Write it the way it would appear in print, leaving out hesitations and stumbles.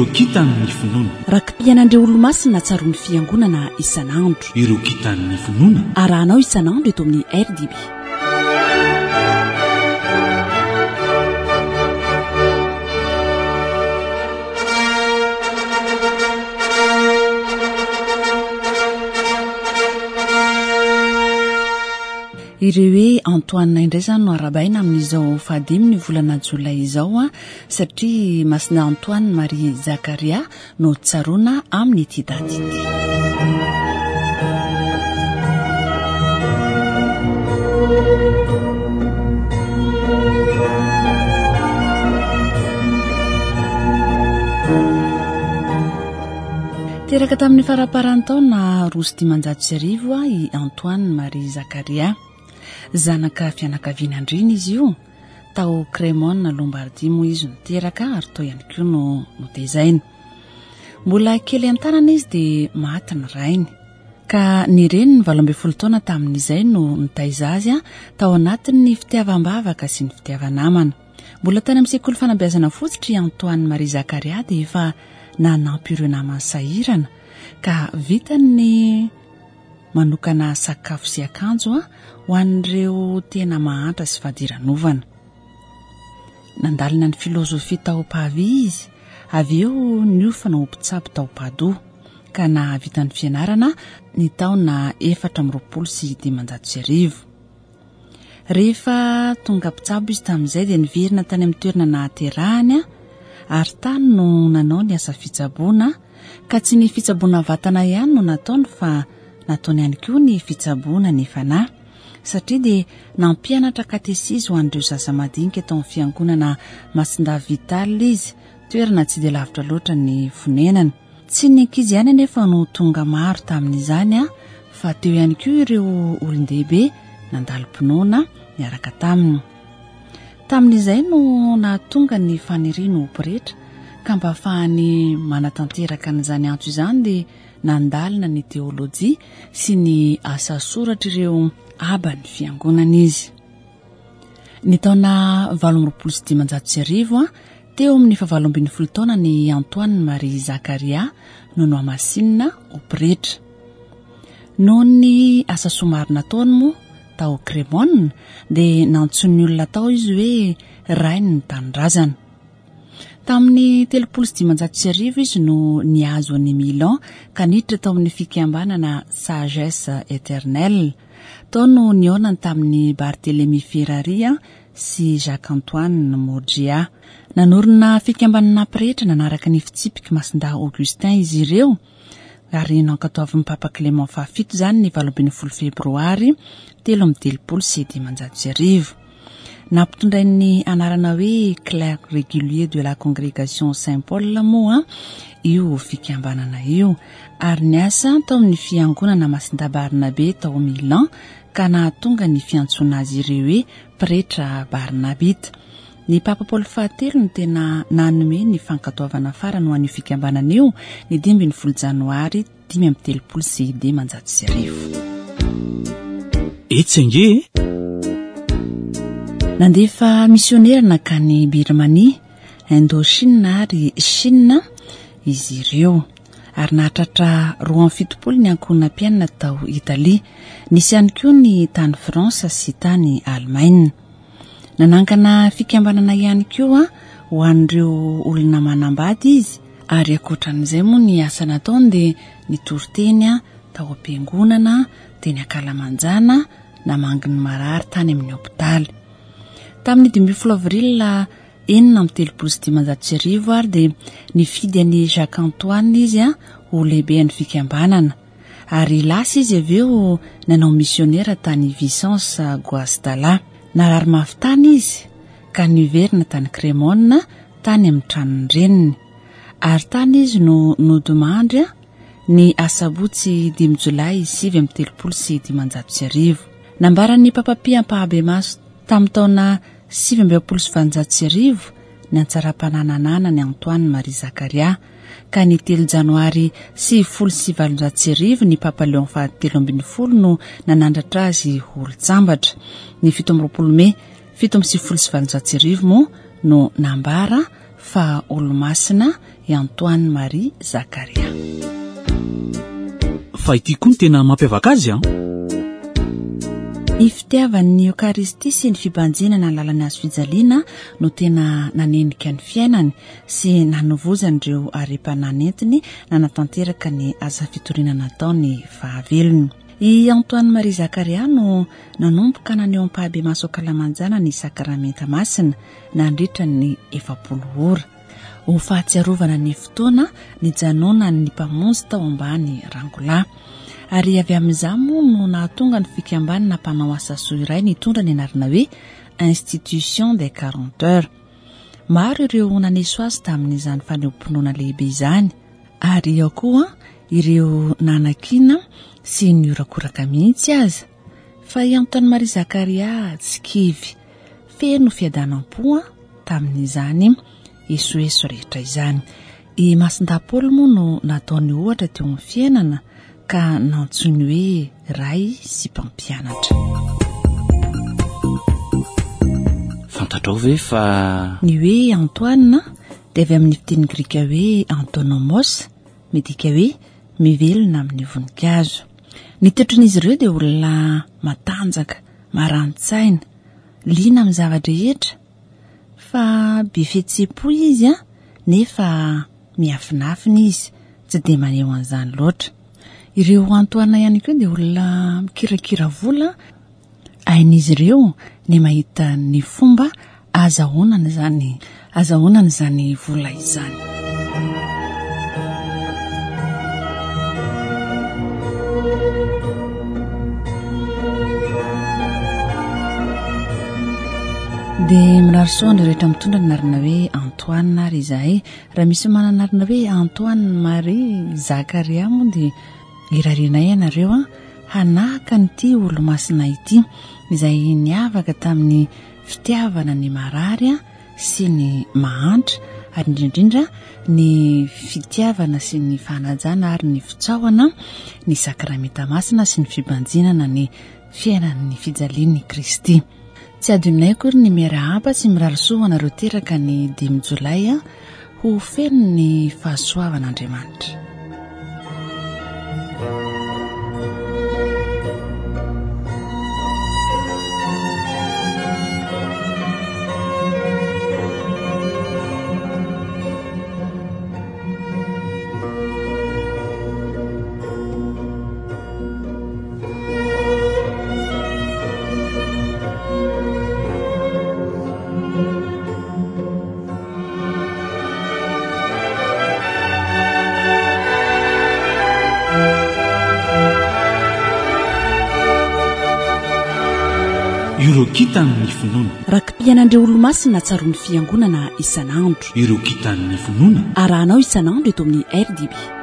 ireo kitan'ny finoana rakim-pianandreo olo-masina tsaroan'ny fiangonana isan'andro ireo kitan'ny finoana arahanao isan'andro eto amin'ny RDB. ireo hoe Antoine indray zany no arabaina amin'izao fahadimy ny volana jolay izao satria masina Antoine Marie Zakaria no tsaroana amin'ny ity daty ity. teraka tamin'ny faraparany taona 2016 i Antoine Marie Zakaria, zanaka fianakavianandriny izy io, tao Crémone Lombardie moa izy niteraka ary tao ihany koa no tezainy. Mbola kely an-tanana izy dia maty ny rainy ka ny reny ny 12 taona tamin'izay no nitaiza azy tao anatin'ny fitiavam-bavaka sy ny fitiavanamana. Mbola tany amin'ny sekoly fanabeazana fotsitry Antoine Marie Zakaria dia efa nanampy ireo namany sahirana ka vitany manokana sakafo sy akanjo ho an'ireo tena mahantra sy fadiranovana. Nandalina ny filozofia tao Pavia izy, avy eo niofana ho mpitsabo tao Padoa ka nahavita ny fianarana ny taona 420. Rehefa tonga mpitsabo izy tamin'izay dia niverina tany amin'ny toerana nahaterahany ary tany no nanao ny asa fitsaboana, ka tsy ny fitsaboana vatana ihany no nataony fa nataony ihany koa ny fitsaboana ny fanahy, satria dia nampianatra katesisy ho an'ireo zaza madinika tao amin'ny fiangonana Masinda Vital izy, toerana tsy dia lavitra loatra ny fonenany. Tsy ny ankizy ihany anefa no tonga maro tamin'izany fa teo ihany koa ireo olon-dehibe nandalo-pinoana miaraka taminy. Tamin'izay no nahatonga ny faniriana ho pretra ka mba ahafahany manatanteraka n'izany antso izany dia nandalina ny teolojia sy ny asa soratra ireo aban'ny fiangonana izy. Ny taona 1916 teo amin'ny 17 taona ny Antoine Marie Zakaria no nohamasinina ho pretra. Noho ny asa somary nataony moa tao Crémone dia nantsony olona tao izy hoe rainy ny tanindrazana. Tamin'ny 16 izy no niazo any Milan ka niditra tao amin'ny fikambanana Sagesse Éternelle. Tao no niaonany tamin'ny Barthélemy Ferrari sy Jacques-Antoine Morgia. Nanorina fikambanana pretra nanaraka ny fitsipika Masinda Augustin izy ireo ary nankatoavin'ny Papa Clément Fafito zany ny 12 febroary 1330. Nampitondray ny anarana hoe clerc régulier de la congrégation Saint-Paul moa io fikambanana io, ary niasa tao amin'ny fiangonana Masinda Barnabé tao Milan ka nahatonga ny fiantsona azy ireo hoe pretra Barnabite. Ny Papa Paul Fahatelo no tena nanome ny fankatoavana farany ho an'io fikambanana io ny 12 janoary 530. Etsenge nandefa misionera nakany Birmanie, Indochine ary Chine izy ireo, ary nahatratra 27 ny ankohona mpianina tao Italia, nisy ihany koa ny tany Fransa sy tany Allemagne. Nanangana fikambanana ihany koa ho an'ireo olona manambady izy, ary ankoatran'izay moa ny asa nataony dia nitoroteny tao am-piangonana, teny Akalamanjana, namanginy marary tany amin'ny hopitaly. Tamin'ny 12 avril 1916 ary dia nifidy any Jacques-Antoine izy ho lehibe ny fikambanana, ary lasa izy avy eo nanao misionera tany Vicence Guastalla. Narary mafy tany izy ka niverina tany Crémone tany amin'ny tranony reniny, ary tany izy no nodimandry ny asabotsy 5 jolay 7 nambaran'ny Papa Pia Mpahabemaso tamin'ny taona 7 ny antsara-pananana ny Antoine Marie Zakaria, ka ny 3 janoary 7 ny Papa Léon Fahatelo no nanandratra azy olo-tsambatra. Ny 17 Mei 7 moa no nambara fa olo-masina i Antoine Marie Zakaria. Fa ity koa ny tena mampiavaka azy a. Ny fitiavan'ny Eucharistie sy ny fibanjenana ny lalany azo fijaliana no tena nanenika ny fiainany sy nanovozany ireo arepananentiny na natanteraka ny asa fitoriana nataony fahavelony. I Antoine Marie Zakaria no nanomboka naneo ampahabe maso Kalamanjana ny sakramenta masina nandritra ny 70 ora. Ho fahatsiarovana ny fotoana ny janona ny mpamonjy tao ambany rangolahy. Ary avy amin'izany moa no nahatonga ny fikambanana mpanao asa soa iray nitondra ny anarana hoe Institution des 40 heures. Maro ireo naneso azy tamin'izany faneom-pinoana lehibe izany. Ary eo koa ireo nanakina sy niorakoraka mihitsy aza. Fa i Antoine Marie Zakaria tsy kivy, feno fiadanam-po tamin'izany esoeso rehetra izany. I Masindapaoly moa no nataony ohatra teo amin'ny fiainana ka nantsony hoe ray sy mpampianatra. Fantatrao ve fa ny hoe Antoine dia avy amin'ny fiteny grika hoe Antonomos, midika hoe mivelona amin'ny voninkazo. Ny toetran'izy ireo dia olona matanjaka, marani-tsaina, liana amin'ny zavatra rehetra, fa be fihetsem-po izy nefa miafinafina izy, tsy dia maneho an'izany loatra. Ireo Antoine ihany koa dia olona mikirakira vola, hain'izy ireo ny mahita ny fomba azahoanana izany vola izany. Dia mirarisoa ny rehetra mitondra ny narina hoe Antoine ary izahay. Raha misy mananarina hoe Antoine Marie Zakaria moa dia irarianay ianareo hanahaka n'ity olo-masina ity izay niavaka tamin'ny fitiavana ny marary sy ny mahantra, ary indrindra ny fitiavana sy ny fanajana ary ny fitsaoana ny sakramenta masina sy ny fibanjinana ny fiainan'ny fijalian'ny Kristy. Tsy adinay kory ny miarahaba sy mirarisoa anareo teraka ny 5 Jolay ho feno ny fahasoavan'Andriamanitra. Ireo kitan'ny finoana. Rakim-pianandreo olo-masina tsaroan'ny fiangonana isan'andro. Ireo kitan'ny finoana. Arahanao isan'andro eto amin'ny RDB.